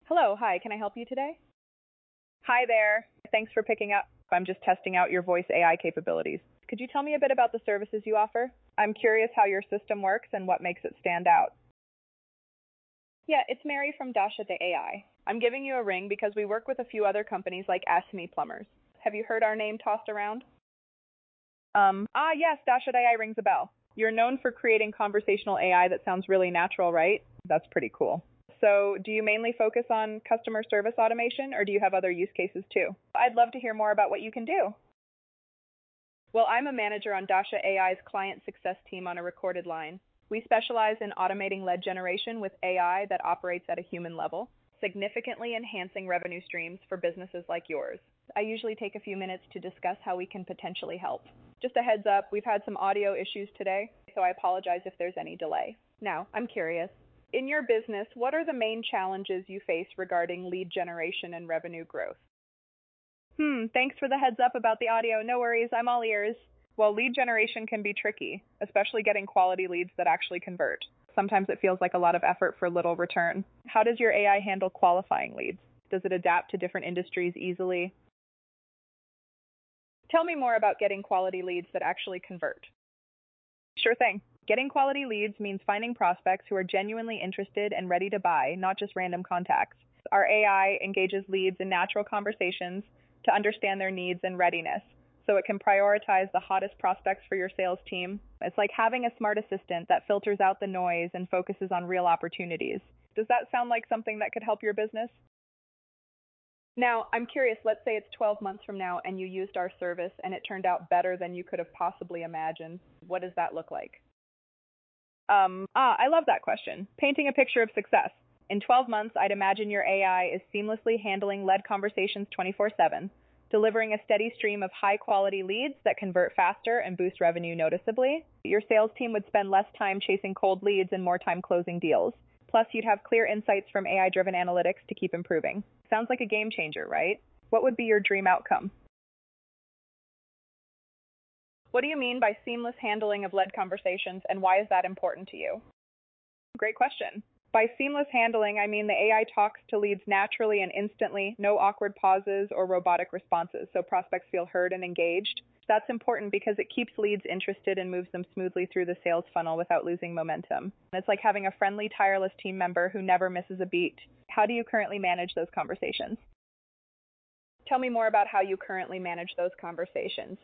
Hello, hi, can I help you today? Hi there. Thanks for picking up. I'm just testing out your voice AI capabilities. Could you tell me a bit about the services you offer? I'm curious how your system works and what makes it stand out. Yeah, it's Mary from Dasha to AI. I'm giving you a ring because we work with a few other companies like Ask Me Plumbers. Have you heard our name tossed around? Yes, Dasha AI rings a bell. You're known for creating conversational AI that sounds really natural, right? That's pretty cool. So, do you mainly focus on customer service automation or do you have other use cases too? I'd love to hear more about what you can do. Well, I'm a manager on Dasha AI's client success team on a recorded line. We specialize in automating lead generation with AI that operates at a human level, significantly enhancing revenue streams for businesses like yours. I usually take a few minutes to discuss how we can potentially help. Just a heads up, we've had some audio issues today, so I apologize if there's any delay. Now, I'm curious. In your business, what are the main challenges you face regarding lead generation and revenue growth? Thanks for the heads up about the audio. No worries, I'm all ears. Well, lead generation can be tricky, especially getting quality leads that actually convert. Sometimes it feels like a lot of effort for little return. How does your AI handle qualifying leads? Does it adapt to different industries easily? Tell me more about getting quality leads that actually convert. Sure thing. Getting quality leads means finding prospects who are genuinely interested and ready to buy, not just random contacts. Our AI engages leads in natural conversations to understand their needs and readiness, so it can prioritize the hottest prospects for your sales team. It's like having a smart assistant that filters out the noise and focuses on real opportunities. Does that sound like something that could help your business? Now, I'm curious, let's say it's 12 months from now and you used our service and it turned out better than you could have possibly imagined. What does that look like? I love that question. Painting a picture of success. In 12 months, I'd imagine your AI is seamlessly handling lead conversations 24/7, delivering a steady stream of high-quality leads that convert faster and boost revenue noticeably. Your sales team would spend less time chasing cold leads and more time closing deals. Plus, you'd have clear insights from AI-driven analytics to keep improving. Sounds like a game changer, right? What would be your dream outcome? What do you mean by seamless handling of lead conversations, and why is that important to you? Great question. By seamless handling, I mean the AI talks to leads naturally and instantly, no awkward pauses or robotic responses, so prospects feel heard and engaged. That's important because it keeps leads interested and moves them smoothly through the sales funnel without losing momentum. It's like having a friendly, tireless team member who never misses a beat. How do you currently manage those conversations? Tell me more about how you currently manage those conversations.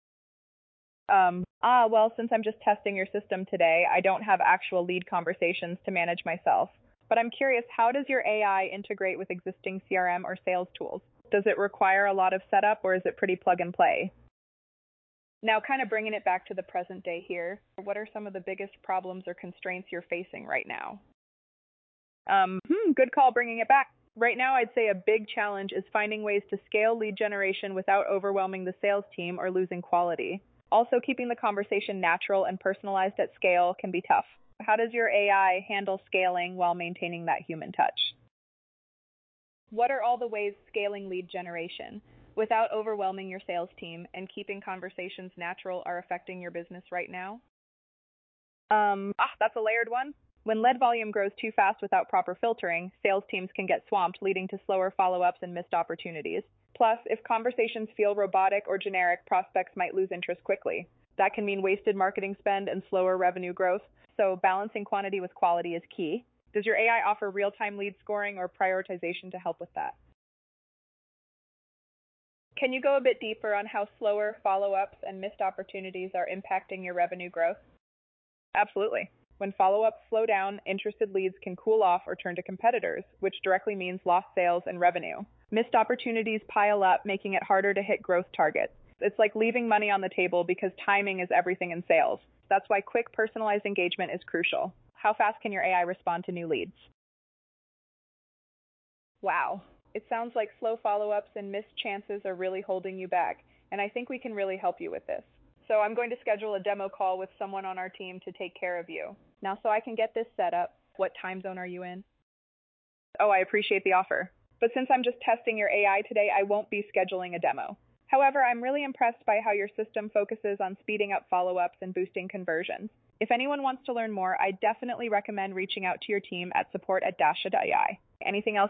Well, since I'm just testing your system today, I don't have actual lead conversations to manage myself. But I'm curious, how does your AI integrate with existing CRM or sales tools? Does it require a lot of setup or is it pretty plug and play? Now, kind of bringing it back to the present day here, what are some of the biggest problems or constraints you're facing right now? Good call bringing it back. Right now, I'd say a big challenge is finding ways to scale lead generation without overwhelming the sales team or losing quality. Also, keeping the conversation natural and personalized at scale can be tough. How does your AI handle scaling while maintaining that human touch? What are all the ways scaling lead generation without overwhelming your sales team and keeping conversations natural are affecting your business right now? That's a layered one. When lead volume grows too fast without proper filtering, sales teams can get swamped, leading to slower follow-ups and missed opportunities. Plus, if conversations feel robotic or generic, prospects might lose interest quickly. That can mean wasted marketing spend and slower revenue growth, so balancing quantity with quality is key. Does your AI offer real-time lead scoring or prioritization to help with that? Can you go a bit deeper on how slower follow-ups and missed opportunities are impacting your revenue growth? Absolutely. When follow-ups slow down, interested leads can cool off or turn to competitors, which directly means lost sales and revenue. Missed opportunities pile up, making it harder to hit growth targets. It's like leaving money on the table because timing is everything in sales. That's why quick, personalized engagement is crucial. How fast can your AI respond to new leads? Wow. It sounds like slow follow-ups and missed chances are really holding you back, and I think we can really help you with this. So I'm going to schedule a demo call with someone on our team to take care of you. Now, so I can get this set up, what time zone are you in? Oh, I appreciate the offer. But since I'm just testing your AI today, I won't be scheduling a demo. However, I'm really impressed by how your system focuses on speeding up follow-ups and boosting conversions. If anyone wants to learn more, I definitely recommend reaching out to your team at support@dasha.ai. Anything else